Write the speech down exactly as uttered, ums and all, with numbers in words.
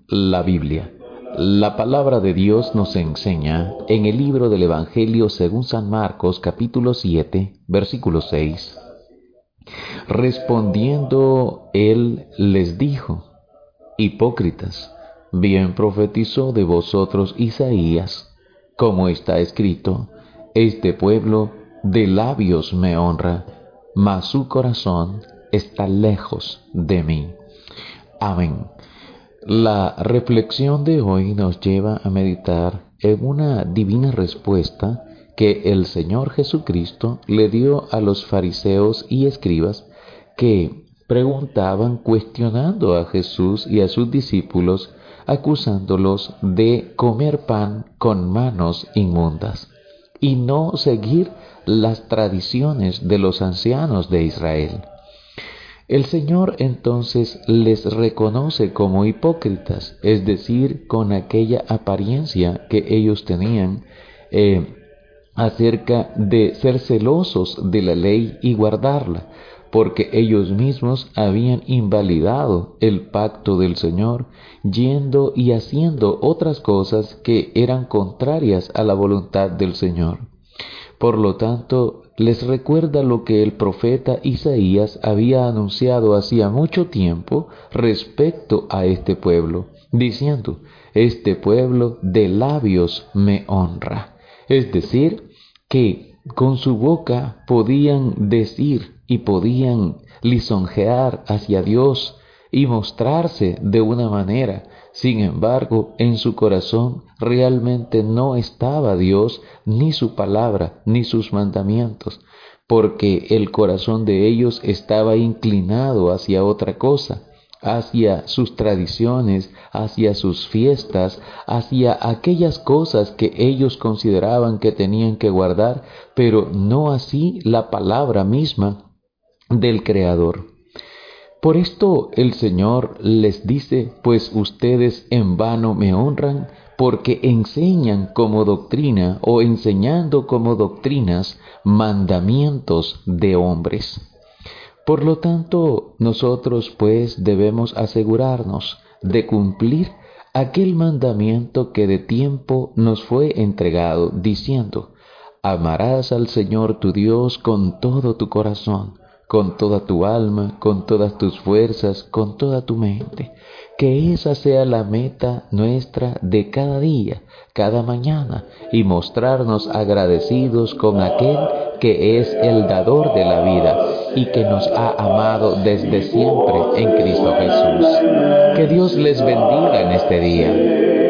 la Biblia. La palabra de Dios nos enseña en el libro del Evangelio según San Marcos, capítulo siete, versículo seis. Respondiendo él les dijo: Hipócritas, bien profetizó de vosotros Isaías, como está escrito: Este pueblo de labios me honra, mas su corazón está lejos de mí. Amén. La reflexión de hoy nos lleva a meditar en una divina respuesta que el Señor Jesucristo le dio a los fariseos y escribas que preguntaban cuestionando a Jesús y a sus discípulos, acusándolos de comer pan con manos inmundas y no seguir las tradiciones de los ancianos de Israel. El Señor entonces les reconoce como hipócritas, es decir, con aquella apariencia que ellos tenían eh, acerca de ser celosos de la ley y guardarla, porque ellos mismos habían invalidado el pacto del Señor, yendo y haciendo otras cosas que eran contrarias a la voluntad del Señor. Por lo tanto, les recuerda lo que el profeta Isaías había anunciado hacía mucho tiempo respecto a este pueblo, diciendo: Este pueblo de labios me honra. Es decir, que con su boca podían decir y podían lisonjear hacia Dios y mostrarse de una manera. Sin embargo, en su corazón realmente no estaba Dios, ni su palabra, ni sus mandamientos, porque el corazón de ellos estaba inclinado hacia otra cosa, hacia sus tradiciones, hacia sus fiestas, hacia aquellas cosas que ellos consideraban que tenían que guardar, pero no así la palabra misma del Creador. Por esto el Señor les dice: pues ustedes en vano me honran, porque enseñan como doctrina o enseñando como doctrinas mandamientos de hombres. Por lo tanto, nosotros pues debemos asegurarnos de cumplir aquel mandamiento que de tiempo nos fue entregado, diciendo: amarás al Señor tu Dios con todo tu corazón, con toda tu alma, con todas tus fuerzas, con toda tu mente. Que esa sea la meta nuestra de cada día, cada mañana, y mostrarnos agradecidos con aquel que es el dador de la vida y que nos ha amado desde siempre en Cristo Jesús. Que Dios les bendiga en este día.